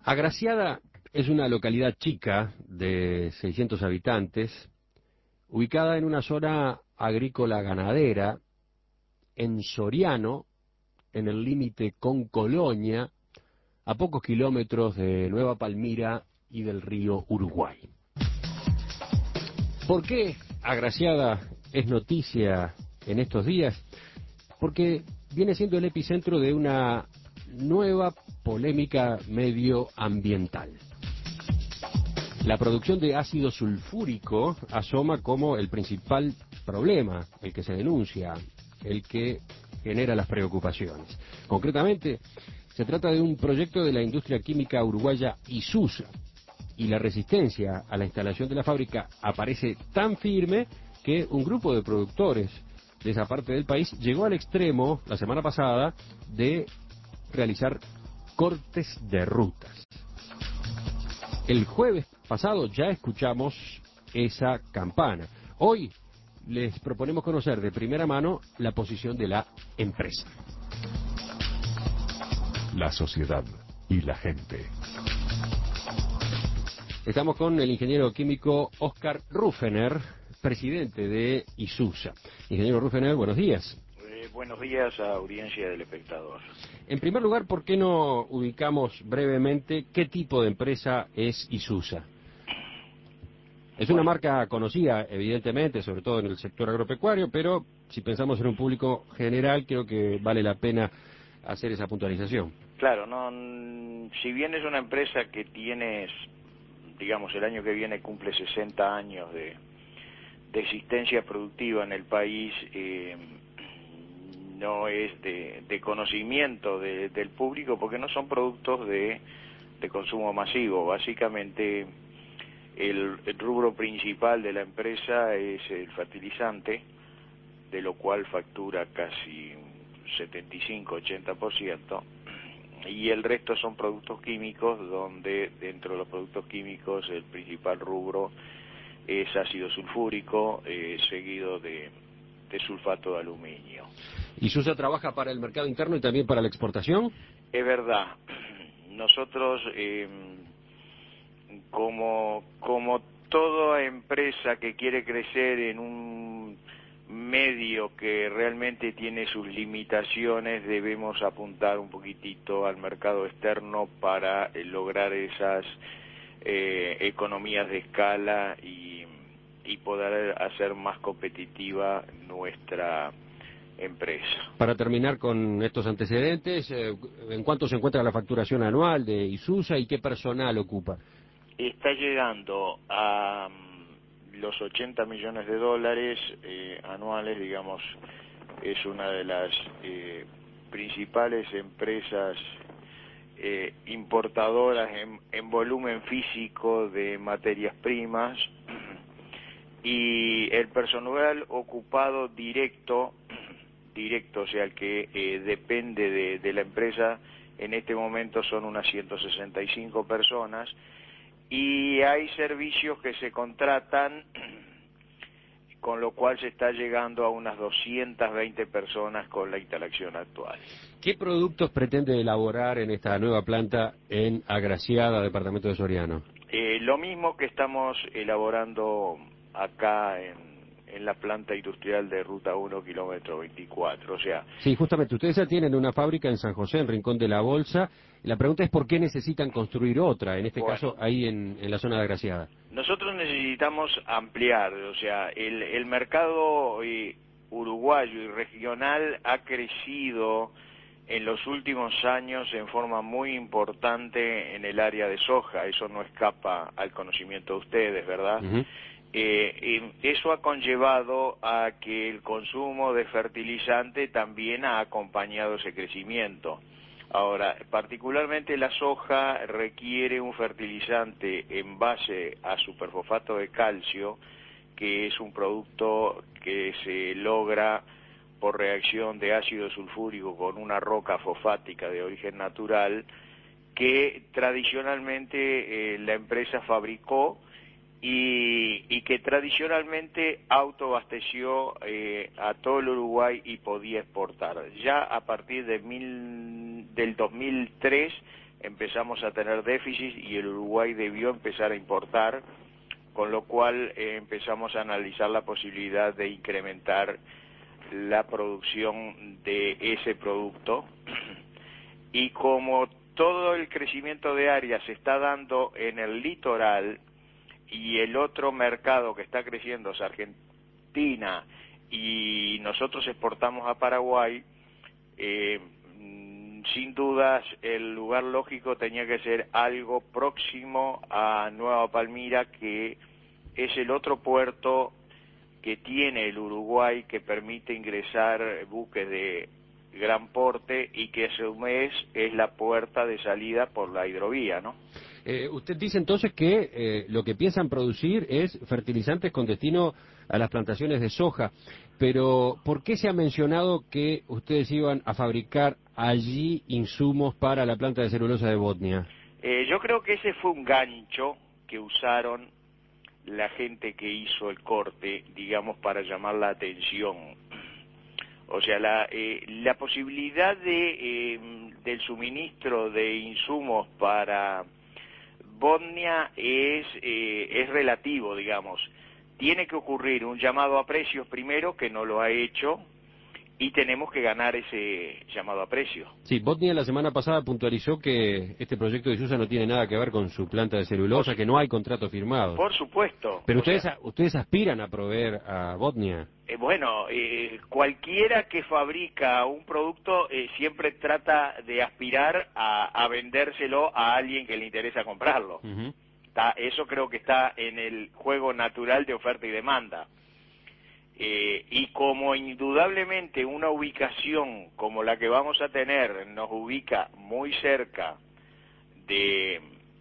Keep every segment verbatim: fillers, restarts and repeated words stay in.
Agraciada es una localidad chica de seiscientos habitantes, ubicada en una zona agrícola ganadera, en Soriano, en el límite con Colonia, a pocos kilómetros de Nueva Palmira y del río Uruguay. ¿Por qué Agraciada es noticia en estos días? Porque viene siendo el epicentro de una nueva polémica medioambiental. La producción de ácido sulfúrico asoma como el principal problema, el que se denuncia, el que genera las preocupaciones. Concretamente, se trata de un proyecto de la industria química uruguaya Isusa, y la resistencia a la instalación de la fábrica aparece tan firme que un grupo de productores de esa parte del país llegó al extremo, la semana pasada, de realizar cortes de rutas. El jueves pasado ya escuchamos esa campana. Hoy les proponemos conocer de primera mano la posición de la empresa. La sociedad y la gente. Estamos con el ingeniero químico Oscar Rufener, presidente de Isusa. Ingeniero Rufener, buenos días. Eh, buenos días a audiencia del espectador. En primer lugar, ¿por qué no ubicamos brevemente qué tipo de empresa es Isusa? Es una Bueno. marca conocida, evidentemente, sobre todo en el sector agropecuario, pero si pensamos en un público general, creo que vale la pena hacer esa puntualización. Claro, no, n- si bien es una empresa que tiene, digamos, el año que viene cumple sesenta años de, de existencia productiva en el país, eh, no es de, de conocimiento de- del público porque no son productos de, de consumo masivo. Básicamente, el, el rubro principal de la empresa es el fertilizante, de lo cual factura casi setenta y cinco a ochenta por ciento, y el resto son productos químicos, donde dentro de los productos químicos el principal rubro es ácido sulfúrico, eh, seguido de, de sulfato de aluminio. ¿Isusa trabaja para el mercado interno y también para la exportación? Es verdad, nosotros eh, como, como toda empresa que quiere crecer en un medio que realmente tiene sus limitaciones, debemos apuntar un poquitito al mercado externo para eh, lograr esas eh, economías de escala y, y poder hacer más competitiva nuestra empresa. Para terminar con estos antecedentes, eh, ¿en cuánto se encuentra la facturación anual de Isusa y qué personal ocupa? Está llegando a mm, los ochenta millones de dólares eh, anuales, digamos, es una de las eh, principales empresas eh, importadoras en, en volumen físico de materias primas, y el personal ocupado directo, directo, o sea, el que eh, depende de, de la empresa, en este momento son unas ciento sesenta y cinco personas, y hay servicios que se contratan, con lo cual se está llegando a unas doscientas veinte personas con la instalación actual. ¿Qué productos pretende elaborar en esta nueva planta en Agraciada, departamento de Soriano? Eh, lo mismo que estamos elaborando acá en, en la planta industrial de Ruta uno, kilómetro veinticuatro, o sea... Sí, justamente, ustedes ya tienen una fábrica en San José, en Rincón de la Bolsa. La pregunta es por qué necesitan construir otra, en este Bueno, caso ahí en, en la zona de Agraciada. nosotros necesitamos ampliar, o sea, el, el mercado eh, uruguayo y regional ha crecido en los últimos años en forma muy importante en el área de soja, eso no escapa al conocimiento de ustedes, ¿verdad? Uh-huh. Eh, eh, eso ha conllevado a que el consumo de fertilizante también ha acompañado ese crecimiento. Ahora, particularmente la soja requiere un fertilizante en base a superfosfato de calcio, que es un producto que se logra por reacción de ácido sulfúrico con una roca fosfática de origen natural, que tradicionalmente eh, la empresa fabricó y, y que tradicionalmente autoabasteció eh, a todo el Uruguay y podía exportar. Ya a partir de mil, del dos mil tres empezamos a tener déficit y el Uruguay debió empezar a importar, con lo cual eh, empezamos a analizar la posibilidad de incrementar la producción de ese producto. Y como todo el crecimiento de área se está dando en el litoral y el otro mercado que está creciendo es Argentina y nosotros exportamos a Paraguay, eh, sin dudas el lugar lógico tenía que ser algo próximo a Nueva Palmira, que es el otro puerto que tiene el Uruguay que permite ingresar buques de gran porte y que a su vez es la puerta de salida por la hidrovía, ¿no? Eh, usted dice entonces que eh, lo que piensan producir es fertilizantes con destino a las plantaciones de soja, pero ¿por qué se ha mencionado que ustedes iban a fabricar allí insumos para la planta de celulosa de Botnia? Eh, yo creo que ese fue un gancho que usaron la gente que hizo el corte, digamos, para llamar la atención. O sea, la, eh, la posibilidad de eh, del suministro de insumos para Botnia es, eh, es relativo, digamos. Tiene que ocurrir un llamado a precios primero, que no lo ha hecho, y tenemos que ganar ese llamado a precios. Sí, Botnia la semana pasada puntualizó que este proyecto de Susa no tiene nada que ver con su planta de celulosa, Por, que no hay contrato firmado. Por supuesto. Pero ustedes, sea, ustedes aspiran a proveer a Botnia. Eh, bueno, eh, cualquiera que fabrica un producto eh, siempre trata de aspirar a, a vendérselo a alguien que le interesa comprarlo. Uh-huh. Está, eso creo que está en el juego natural de oferta y demanda. Eh, y como indudablemente una ubicación como la que vamos a tener nos ubica muy cerca de,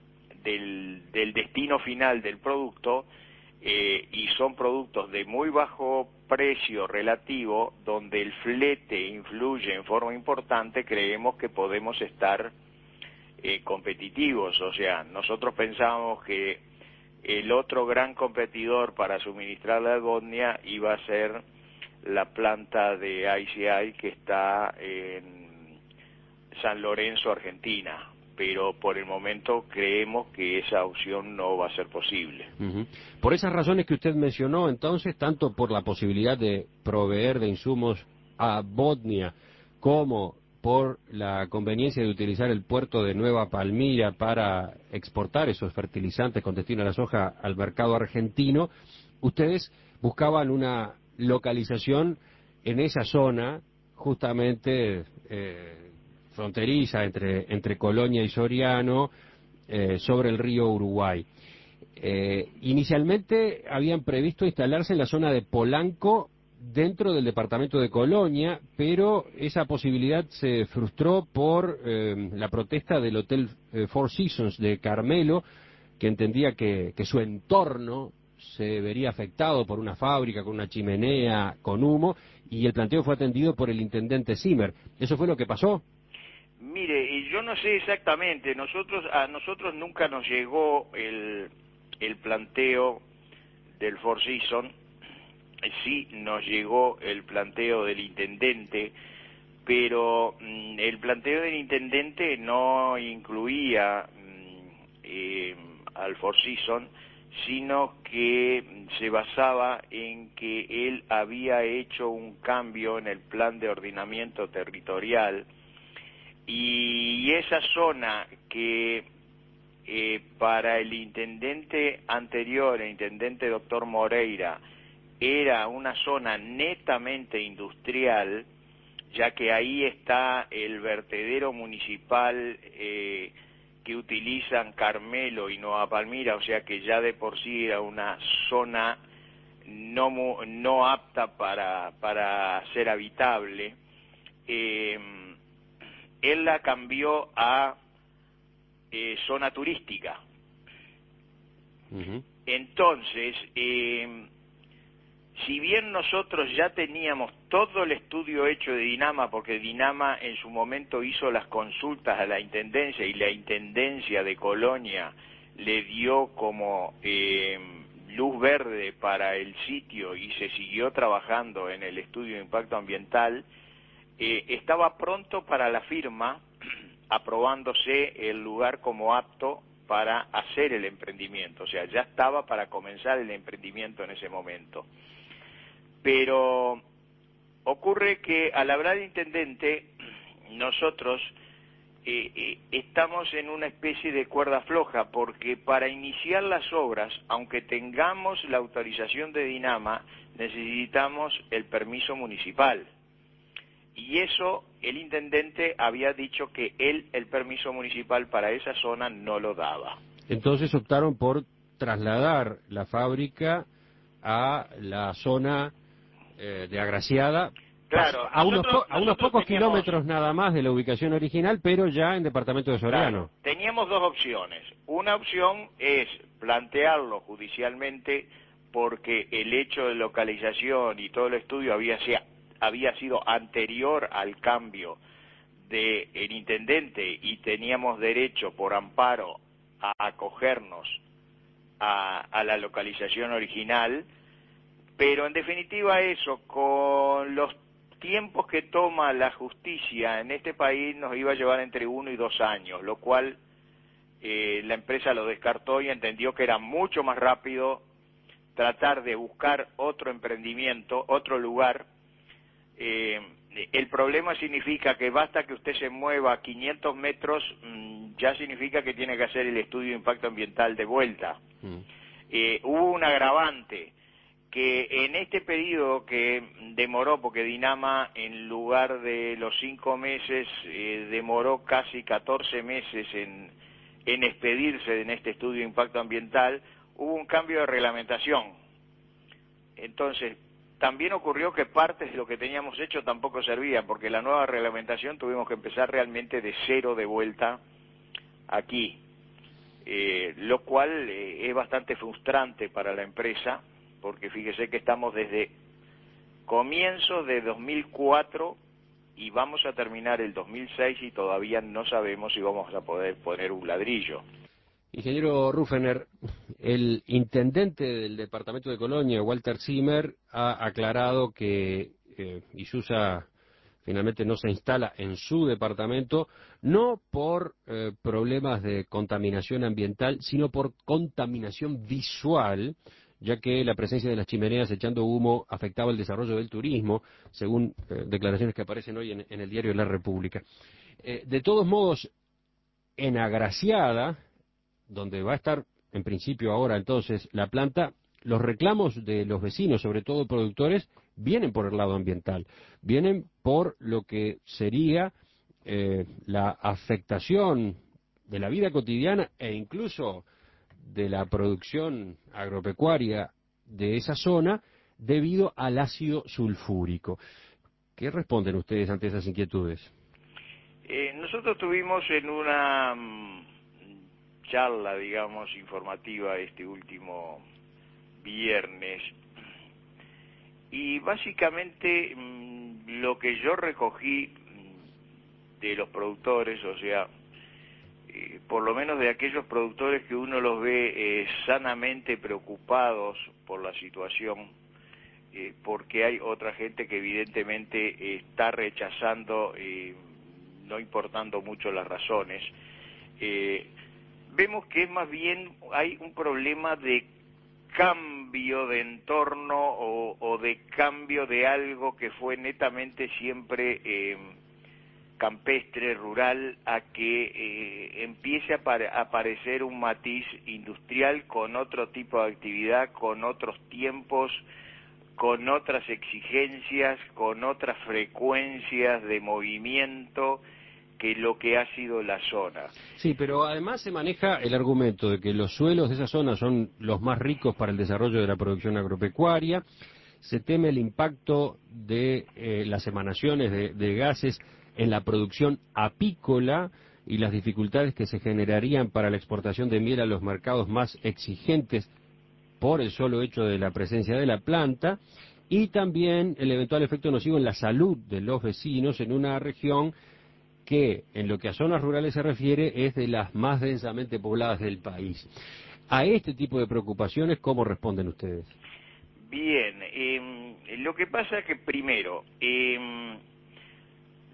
del, del destino final del producto, eh, y son productos de muy bajo precio relativo, donde el flete influye en forma importante, creemos que podemos estar eh, competitivos. O sea, nosotros pensamos que el otro gran competidor para suministrar la Botnia iba a ser la planta de I C I que está en San Lorenzo, Argentina, pero por el momento creemos que esa opción no va a ser posible. Uh-huh. Por esas razones que usted mencionó, entonces, tanto por la posibilidad de proveer de insumos a Botnia como por la conveniencia de utilizar el puerto de Nueva Palmira para exportar esos fertilizantes con destino a la soja al mercado argentino, ustedes buscaban una localización en esa zona, justamente eh, fronteriza entre, entre Colonia y Soriano, eh, sobre el río Uruguay. Eh, inicialmente habían previsto instalarse en la zona de Polanco, dentro del departamento de Colonia, pero esa posibilidad se frustró por eh, la protesta del Hotel eh, Four Seasons de Carmelo, que entendía que, que su entorno se vería afectado por una fábrica con una chimenea con humo, y el planteo fue atendido por el intendente Zimmer. ¿Eso fue lo que pasó? Mire, y yo no sé exactamente, nosotros a nosotros nunca nos llegó el, el planteo del Four Seasons. Sí nos llegó el planteo del intendente, pero mmm, el planteo del intendente no incluía mmm, eh, al Four Seasons, sino que se basaba en que él había hecho un cambio en el plan de ordenamiento territorial, y esa zona que eh, para el intendente anterior, el intendente doctor Moreira, era una zona netamente industrial, ya que ahí está el vertedero municipal eh, que utilizan Carmelo y Nueva Palmira, o sea que ya de por sí era una zona no, no apta para, para ser habitable. Eh, él la cambió a eh, zona turística. Uh-huh. Entonces, eh, si bien nosotros ya teníamos todo el estudio hecho de Dinama, porque Dinama en su momento hizo las consultas a la Intendencia y la Intendencia de Colonia le dio como eh, luz verde para el sitio y se siguió trabajando en el estudio de impacto ambiental, eh, estaba pronto para la firma aprobándose el lugar como apto para hacer el emprendimiento, o sea, ya estaba para comenzar el emprendimiento en ese momento. Pero ocurre que al hablar de intendente, nosotros eh, eh, estamos en una especie de cuerda floja, porque para iniciar las obras, aunque tengamos la autorización de Dinama, necesitamos el permiso municipal. Y eso el intendente había dicho que él el permiso municipal para esa zona no lo daba. Entonces optaron por trasladar la fábrica a la zona eh, de Agraciada, claro, a unos, nosotros, po a unos pocos teníamos, kilómetros nada más de la ubicación original, pero ya en departamento de Soriano. Claro, teníamos dos opciones. Una opción es plantearlo judicialmente porque el hecho de localización y todo el estudio había sido había sido anterior al cambio del intendente y teníamos derecho por amparo a acogernos a, a la localización original, pero en definitiva eso, con los tiempos que toma la justicia en este país, nos iba a llevar entre uno y dos años, lo cual eh, la empresa lo descartó y entendió que era mucho más rápido tratar de buscar otro emprendimiento, otro lugar. Eh, el problema significa que basta que usted se mueva quinientos metros, mmm, ya significa que tiene que hacer el estudio de impacto ambiental de vuelta. Mm. Eh, hubo un agravante, que en este periodo que demoró, porque Dinama en lugar de los cinco meses eh, demoró casi catorce meses en, en expedirse en este estudio de impacto ambiental, hubo un cambio de reglamentación. Entonces, también ocurrió que partes de lo que teníamos hecho tampoco servían, porque la nueva reglamentación tuvimos que empezar realmente de cero de vuelta aquí, eh, lo cual eh, es bastante frustrante para la empresa, porque fíjese que estamos desde comienzos de dos mil cuatro y vamos a terminar el dos mil seis y todavía no sabemos si vamos a poder poner un ladrillo. Ingeniero Rufener, el intendente del departamento de Colonia, Walter Zimmer, ha aclarado que eh, Isusa finalmente no se instala en su departamento, no por eh, problemas de contaminación ambiental, sino por contaminación visual, ya que la presencia de las chimeneas echando humo afectaba el desarrollo del turismo, según eh, declaraciones que aparecen hoy en, en el diario La República. Eh, de todos modos, en Agraciada, donde va a estar en principio ahora entonces la planta, los reclamos de los vecinos, sobre todo productores, vienen por el lado ambiental, vienen por lo que sería eh, la afectación de la vida cotidiana e incluso de la producción agropecuaria de esa zona debido al ácido sulfúrico. ¿Qué responden ustedes ante esas inquietudes? Eh, nosotros tuvimos en una charla, digamos, informativa este último viernes, y básicamente mmm, lo que yo recogí mmm, de los productores, o sea, eh, por lo menos de aquellos productores que uno los ve eh, sanamente preocupados por la situación, eh, porque hay otra gente que evidentemente eh, está rechazando, eh, no importando mucho las razones, eh, vemos que más bien hay un problema de cambio de entorno o, o de cambio de algo que fue netamente siempre eh, campestre, rural, a que eh, empiece a, a aparecer un matiz industrial con otro tipo de actividad, con otros tiempos, con otras exigencias, con otras frecuencias de movimiento que lo que ha sido la zona. Sí, pero además se maneja el argumento de que los suelos de esa zona son los más ricos para el desarrollo de la producción agropecuaria, se teme el impacto de eh, las emanaciones de, de gases en la producción apícola y las dificultades que se generarían para la exportación de miel a los mercados más exigentes por el solo hecho de la presencia de la planta, y también el eventual efecto nocivo en la salud de los vecinos en una región que, en lo que a zonas rurales se refiere, es de las más densamente pobladas del país. A este tipo de preocupaciones, ¿cómo responden ustedes? Bien, eh, lo que pasa es que primero, eh,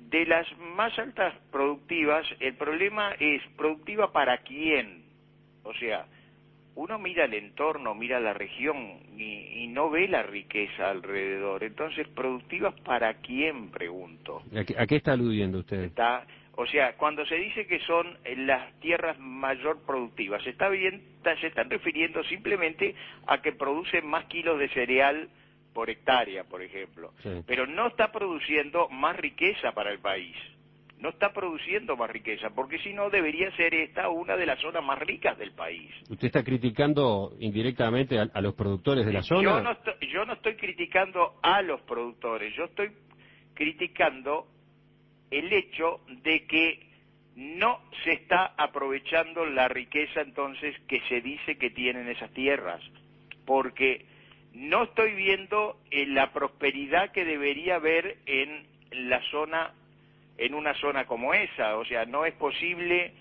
de las más altas productivas, el problema es productiva para quién. O sea, uno mira el entorno, mira la región y, y no ve la riqueza alrededor. Entonces, ¿productivas para quién? Pregunto. ¿A qué, a qué está aludiendo usted? Está, o sea, cuando se dice que son las tierras mayor productivas, se, está bien, se están refiriendo simplemente a que producen más kilos de cereal por hectárea, por ejemplo. Sí. Pero no está produciendo más riqueza para el país. No está produciendo más riqueza, porque si no debería ser esta una de las zonas más ricas del país. ¿Usted está criticando indirectamente a, a los productores de la zona? Yo no, estoy, yo no estoy criticando a los productores, yo estoy criticando el hecho de que no se está aprovechando la riqueza entonces que se dice que tienen esas tierras, porque no estoy viendo eh, la prosperidad que debería haber en la zona, en una zona como esa. O sea, no es posible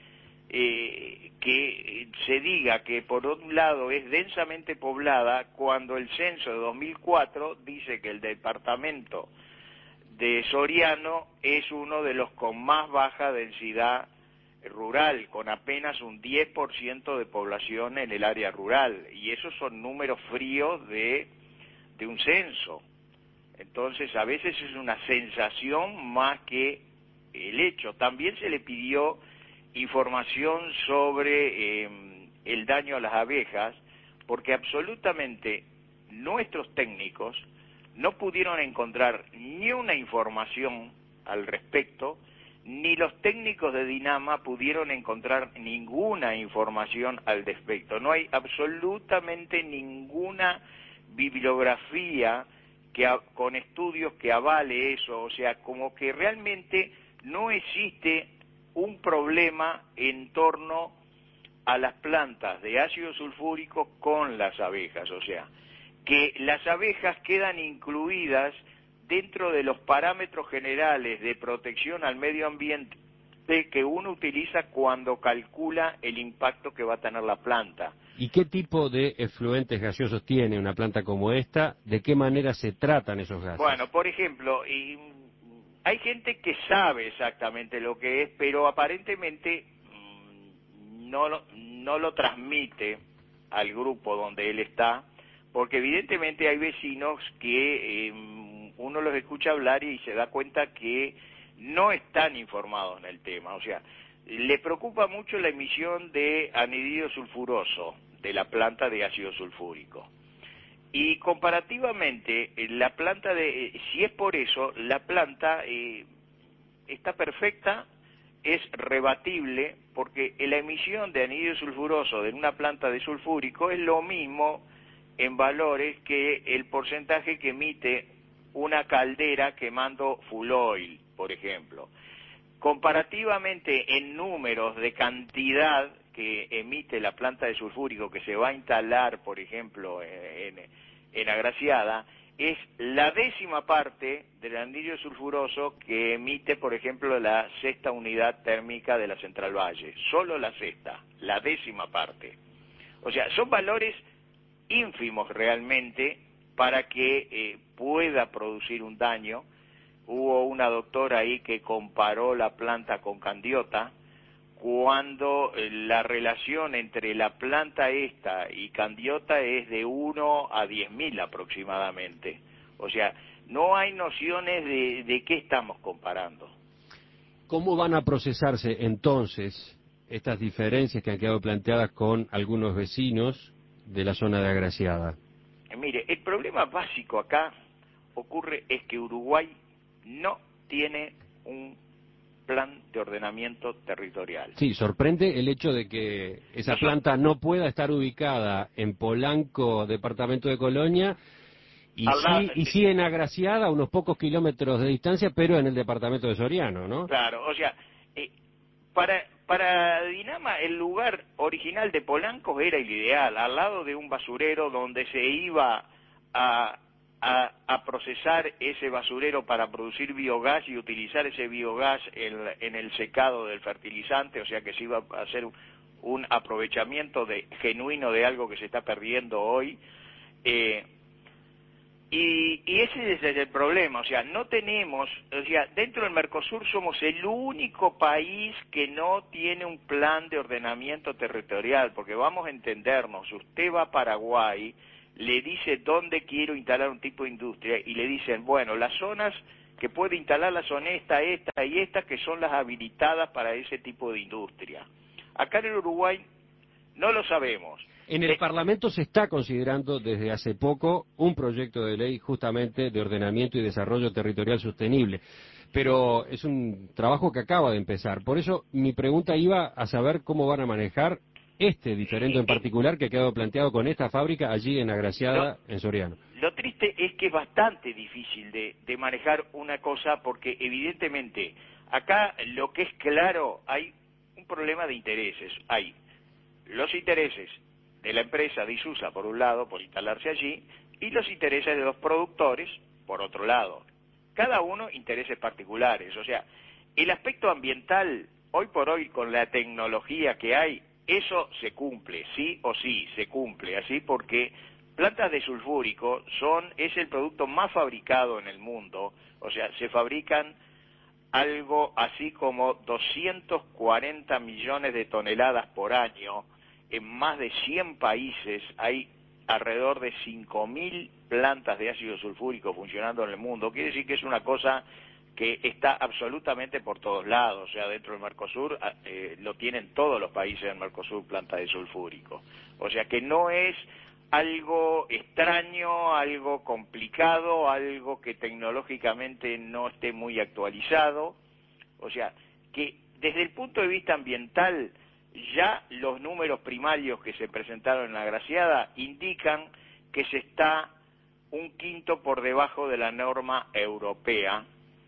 eh, que se diga que por un lado es densamente poblada cuando el censo de dos mil cuatro dice que el departamento de Soriano es uno de los con más baja densidad rural, con apenas un diez por ciento de población en el área rural, y esos son números fríos de, de un censo. Entonces, a veces es una sensación más que el hecho. También se le pidió información sobre eh, el daño a las abejas, porque absolutamente nuestros técnicos no pudieron encontrar ni una información al respecto, ni los técnicos de Dinama pudieron encontrar ninguna información al respecto. No hay absolutamente ninguna bibliografía que con estudios que avale eso. O sea, como que realmente no existe un problema en torno a las plantas de ácido sulfúrico con las abejas. O sea, que las abejas quedan incluidas dentro de los parámetros generales de protección al medio ambiente que uno utiliza cuando calcula el impacto que va a tener la planta. ¿Y qué tipo de efluentes gaseosos tiene una planta como esta? ¿De qué manera se tratan esos gases? Bueno, por ejemplo, y hay gente que sabe exactamente lo que es, pero aparentemente mmm, no, lo, no lo transmite al grupo donde él está, porque evidentemente hay vecinos que eh, uno los escucha hablar y se da cuenta que no están informados en el tema. O sea, le preocupa mucho la emisión de anhídrido sulfuroso de la planta de ácido sulfúrico. Y comparativamente, la planta de, si es por eso, la planta eh, está perfecta, es rebatible, porque la emisión de anhídrido sulfuroso de una planta de sulfúrico es lo mismo en valores que el porcentaje que emite una caldera quemando full oil, por ejemplo. Comparativamente en números de cantidad que emite la planta de sulfúrico que se va a instalar, por ejemplo, en, en Agraciada, es la décima parte del anhídrido sulfuroso que emite, por ejemplo, la sexta unidad térmica de la Central Valle. Solo la sexta, la décima parte. O sea, son valores ínfimos realmente para que eh, pueda producir un daño. Hubo una doctora ahí que comparó la planta con candiota, cuando eh, la relación entre la planta esta y candiota es de uno a diez mil aproximadamente. O sea, no hay nociones de, de qué estamos comparando. ¿Cómo van a procesarse entonces estas diferencias que han quedado planteadas con algunos vecinos de la zona de Agraciada? Eh, mire, el problema básico acá ocurre es que Uruguay no tiene un plan de ordenamiento territorial. Sí, sorprende el hecho de que esa Nosotros, planta no pueda estar ubicada en Polanco, departamento de Colonia, y habla, sí, y sí en Agraciada, a unos pocos kilómetros de distancia, pero en el departamento de Soriano, ¿no? Claro, o sea, eh, para, para Dinama el lugar original de Polanco era el ideal, al lado de un basurero donde se iba a... A, a procesar ese basurero para producir biogás y utilizar ese biogás en, en el secado del fertilizante, o sea que se iba a hacer un, un aprovechamiento de, genuino de algo que se está perdiendo hoy. Eh, Y, y ese es el problema, o sea, no tenemos, o sea, dentro del Mercosur somos el único país que no tiene un plan de ordenamiento territorial, porque vamos a entendernos, usted va a Paraguay, le dice dónde quiero instalar un tipo de industria, y le dicen, bueno, las zonas que puede instalarlas son esta, esta y esta, que son las habilitadas para ese tipo de industria. Acá en el Uruguay no lo sabemos. En el Eh, Parlamento se está considerando desde hace poco un proyecto de ley justamente de ordenamiento y desarrollo territorial sostenible, pero es un trabajo que acaba de empezar. Por eso mi pregunta iba a saber cómo van a manejar este diferendo en particular que ha quedado planteado con esta fábrica allí en Agraciada, en Soriano. Lo triste es que es bastante difícil de, de manejar una cosa porque evidentemente acá lo que es claro, hay un problema de intereses. Hay los intereses de la empresa de Isusa por un lado, por instalarse allí, y los intereses de los productores por otro lado. Cada uno intereses particulares. O sea, el aspecto ambiental, hoy por hoy con la tecnología que hay, eso se cumple, sí o sí, se cumple, así porque plantas de sulfúrico son, es el producto más fabricado en el mundo, o sea, se fabrican algo así como doscientos cuarenta millones de toneladas por año, en más de cien países, hay alrededor de cinco mil plantas de ácido sulfúrico funcionando en el mundo, quiere decir que es una cosa que está absolutamente por todos lados, o sea, dentro del Mercosur eh, lo tienen todos los países del Mercosur, plantas de sulfúrico, o sea que no es algo extraño, algo complicado, algo que tecnológicamente no esté muy actualizado, o sea, que desde el punto de vista ambiental ya los números primarios que se presentaron en la Agraciada indican que se está un quinto por debajo de la norma europea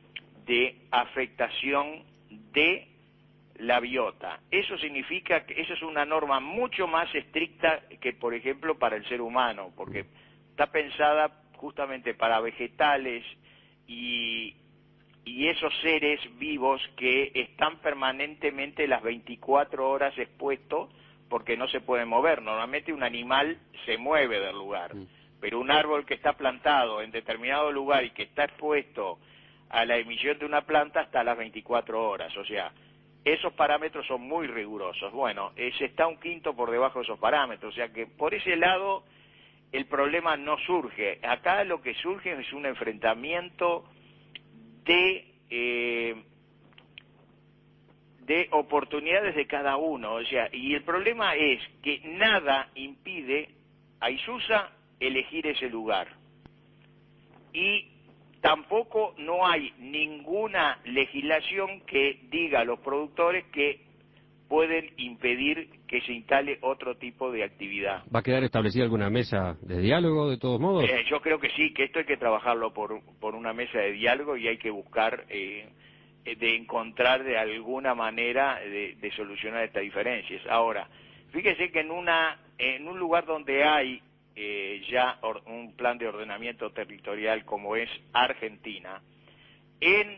de afectación de la biota. Eso significa que esa es una norma mucho más estricta que, por ejemplo, para el ser humano, porque está pensada justamente para vegetales y, y esos seres vivos que están permanentemente las veinticuatro horas expuestos porque no se pueden mover. Normalmente un animal se mueve del lugar, pero un árbol que está plantado en determinado lugar y que está expuesto a la emisión de una planta hasta las veinticuatro horas, o sea, esos parámetros son muy rigurosos. Bueno, eh, se está un quinto por debajo de esos parámetros, o sea que por ese lado el problema no surge. Acá lo que surge es un enfrentamiento de eh, de oportunidades de cada uno, o sea, y el problema es que nada impide a Isusa elegir ese lugar. Y tampoco no hay ninguna legislación que diga a los productores que pueden impedir que se instale otro tipo de actividad. ¿Va a quedar establecida alguna mesa de diálogo, de todos modos? Eh, yo creo que sí, que esto hay que trabajarlo por, por una mesa de diálogo y hay que buscar eh, de encontrar de alguna manera de, de solucionar estas diferencias. Ahora, fíjese que en una en un lugar donde hay eh, ya or, un plan de ordenamiento territorial como es Argentina, en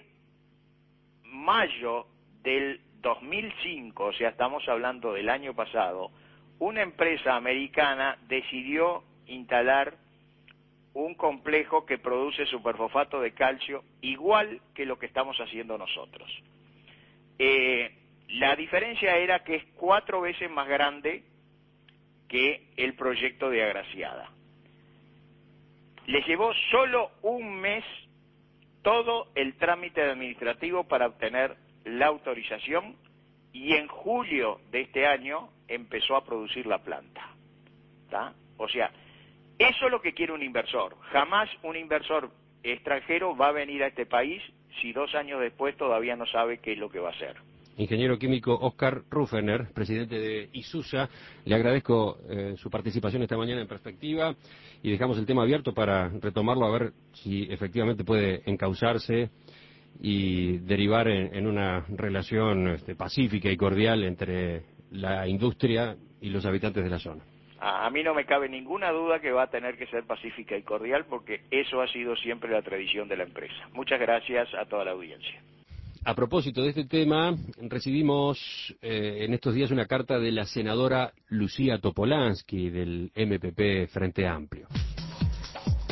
mayo del dos mil cinco, o sea, estamos hablando del año pasado, una empresa americana decidió instalar un complejo que produce superfosfato de calcio igual que lo que estamos haciendo nosotros. Eh, la diferencia era que es cuatro veces más grande que el proyecto de Agraciada. Le llevó solo un mes todo el trámite administrativo para obtener la autorización y en julio de este año empezó a producir la planta. ¿Tá? O sea, eso es lo que quiere un inversor. Jamás un inversor extranjero va a venir a este país si dos años después todavía no sabe qué es lo que va a hacer. Ingeniero químico Oscar Rufener, presidente de Isusa, le agradezco eh, su participación esta mañana en Perspectiva y dejamos el tema abierto para retomarlo a ver si efectivamente puede encauzarse y derivar en, en una relación este, pacífica y cordial entre la industria y los habitantes de la zona. A, a mí no me cabe ninguna duda que va a tener que ser pacífica y cordial porque eso ha sido siempre la tradición de la empresa. Muchas gracias a toda la audiencia. A propósito de este tema, recibimos eh, en estos días una carta de la senadora Lucía Topolansky del M P P Frente Amplio.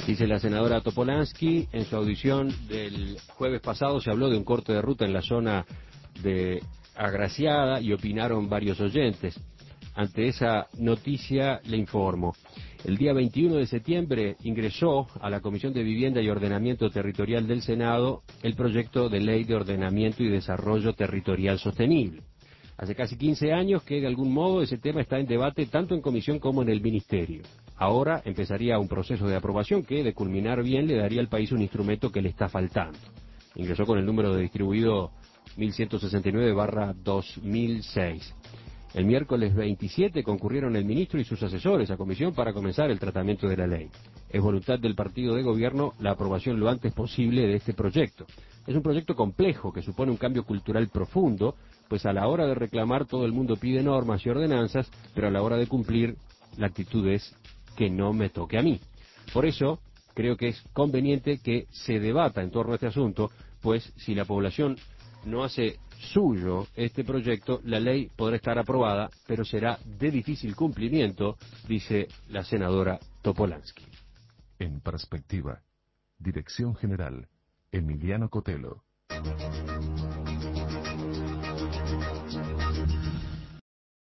Dice la senadora Topolansky, en su audición del jueves pasado se habló de un corte de ruta en la zona de Agraciada y opinaron varios oyentes. Ante esa noticia le informo. El día veintiuno de septiembre ingresó a la Comisión de Vivienda y Ordenamiento Territorial del Senado el proyecto de Ley de Ordenamiento y Desarrollo Territorial Sostenible. Hace casi quince años que de algún modo ese tema está en debate tanto en comisión como en el Ministerio. Ahora empezaría un proceso de aprobación que, de culminar bien, le daría al país un instrumento que le está faltando. Ingresó con el número de distribuido mil ciento sesenta y nueve barra dos mil seis. El miércoles veintisiete concurrieron el ministro y sus asesores a comisión para comenzar el tratamiento de la ley. Es voluntad del partido de gobierno la aprobación lo antes posible de este proyecto. Es un proyecto complejo que supone un cambio cultural profundo, pues a la hora de reclamar todo el mundo pide normas y ordenanzas, pero a la hora de cumplir la actitud es que no me toque a mí. Por eso creo que es conveniente que se debata en torno a este asunto, pues si la población no hace suyo este proyecto, la ley podrá estar aprobada, pero será de difícil cumplimiento, dice la senadora Topolansky. En perspectiva. Dirección General, Emiliano Cotelo.